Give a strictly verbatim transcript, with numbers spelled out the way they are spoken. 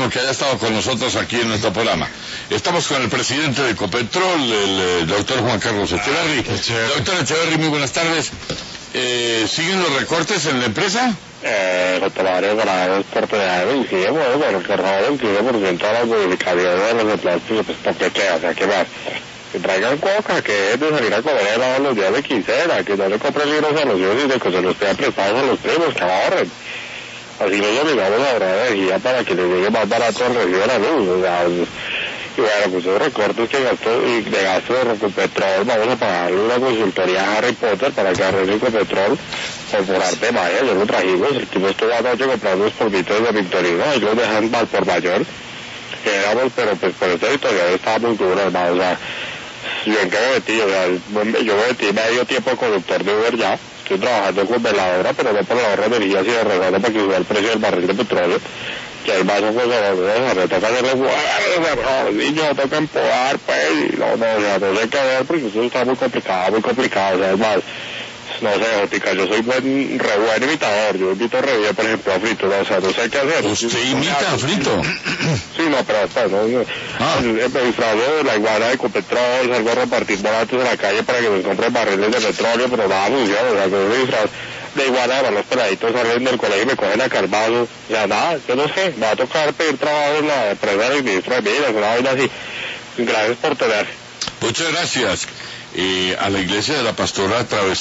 bueno que haya estado con nosotros aquí en nuestro programa. Estamos con el presidente de Ecopetrol, el eh, doctor Juan Carlos Echeverri. Doctor Echeverri, muy buenas tardes. Eh, ¿Siguen los recortes en la empresa? Eh, los trabajadores ganados por tener veintisiete, bueno, bueno, que no veintisiete por ciento de las modificaciones de los de plástico, pues toque queda, o sea, ¿qué más? Que traigan coca, que es de salir a comer helado los días de quincena, que no le compren libros a los hijos y de que se los tengan prestados a los primos, que ahorren. Así nos obligamos a ahorrar energía para que les llegue más barato el recibo de la luz, o sea, y bueno, pues esos recortes que gasto, y de gasto de Ecopetrol, vamos a pagar una consultoría a Harry Potter para que arregle Ecopetrol, o por arte de magia, yo lo trajimos, el tipo estuvo anoche comprando unos polvitos de Victorino, ellos los dejan mal por mayor, que éramos, pero pues por este editorial estaba muy duro, hermano, o sea, yo en qué me metí, o sea, yo me metí medio tiempo de conductor de Uber ya, estoy trabajando con veladora, pero no por la ahorro de energía, sino rezando para que suba el precio del barril de petróleo, que hay más cosas, me toca hacerle jugar, y yo toca empodar, pues, y no, no, o sea, no sé qué ver, porque eso está muy complicado, muy complicado, o sea, es más, no sé, Jotica, yo soy buen, re buen imitador, yo invito re bien, por ejemplo, a Frito, ¿no? O sea, no sé qué hacer. ¿Usted imita a Frito? Sí, no, pero hasta, ¿no? Ah. Me disfrazo de la iguana de Ecopetrol, salgo a repartir baratos en la calle para que me compren barriles de petróleo, pero nada funciona, o sea, que me disfrazo de iguana, además los peladitos salen del colegio y me cogen a calvazo, o sea, nada, yo no sé, me va a tocar pedir trabajo en la empresa del ministro de Minas, una vaina así. Gracias por tener. Muchas gracias. Eh, a la iglesia de la Pastora Travesía.